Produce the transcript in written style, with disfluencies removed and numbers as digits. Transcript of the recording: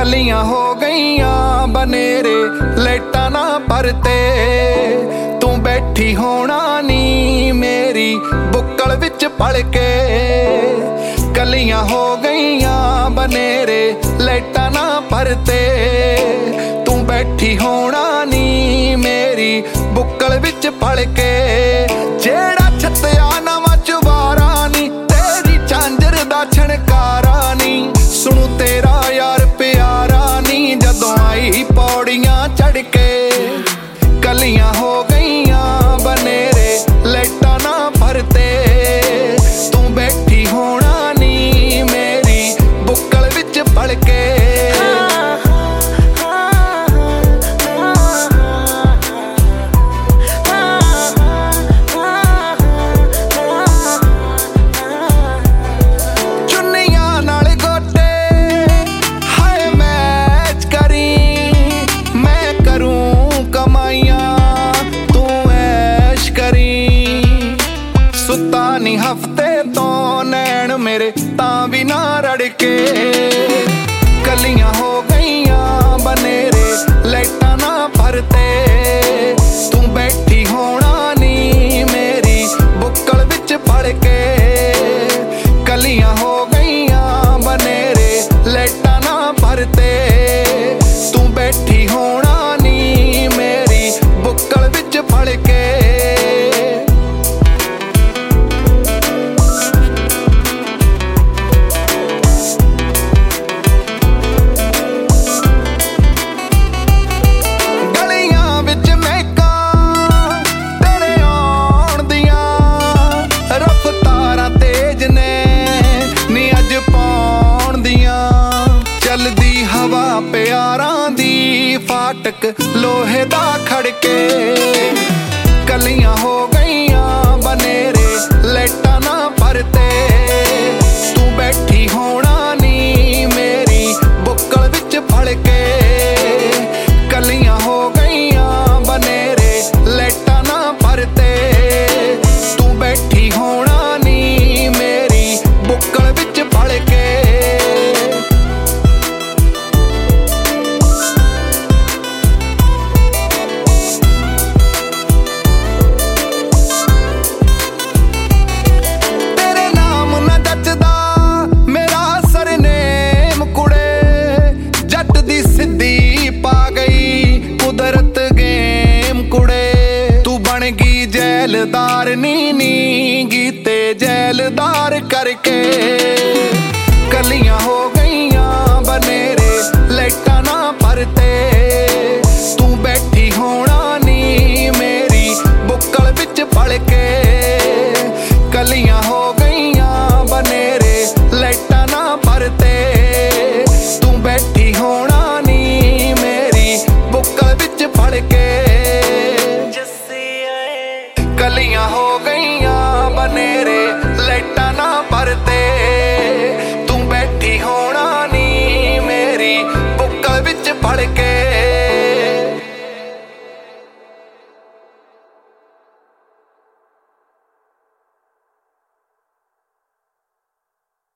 कलियां हो गईयां बनेरे लाइटां ना परते। तू बैठी होना नी मेरी बुक्कल विच पल के। कलियां हो गईयां बनेरे लाइटां ना परते। तू बैठी होना नी मेरी बुक्कल विच पल के। जेड़ा छत्या नवां चुबारा नी तेरी झांजर दा छणकारा नी। सुनू तेरा यार प्यारा नी जदों आई पौड़ियां चढ़ के। कलियां हो गईयां बनेरे लाइटां ना भरते। तू बैठी होना नी मेरी बुक्कल विच पल के। सुता नी हफ्ते तो नैन मेरे तां भी ना रड़के। कलियां हो गईयां बनेरे लाइटां ना भरते। तू बैठी होना नी मेरी बुक्कल विच पल के। कलियां हो गईयां बनेरे लाइटां ना भरते। तू बैठी होना नी मेरी बुक्कल विच पल के। चलदी हवा प्यारां दी फाटक लोहे दा खड़के। कलियां हो गईयां बनेरे लाइटां ना भरते। तू बैठी होना नी मेरी बुक्कल विच पल के। कलियां हो गईयां बनेरे लाइटां ना भरते। तू बैठी होना नी मेरी बुक्कल विच पल के। जैलदार नी गीते जैलदार करके। कलियां हो गईयां बने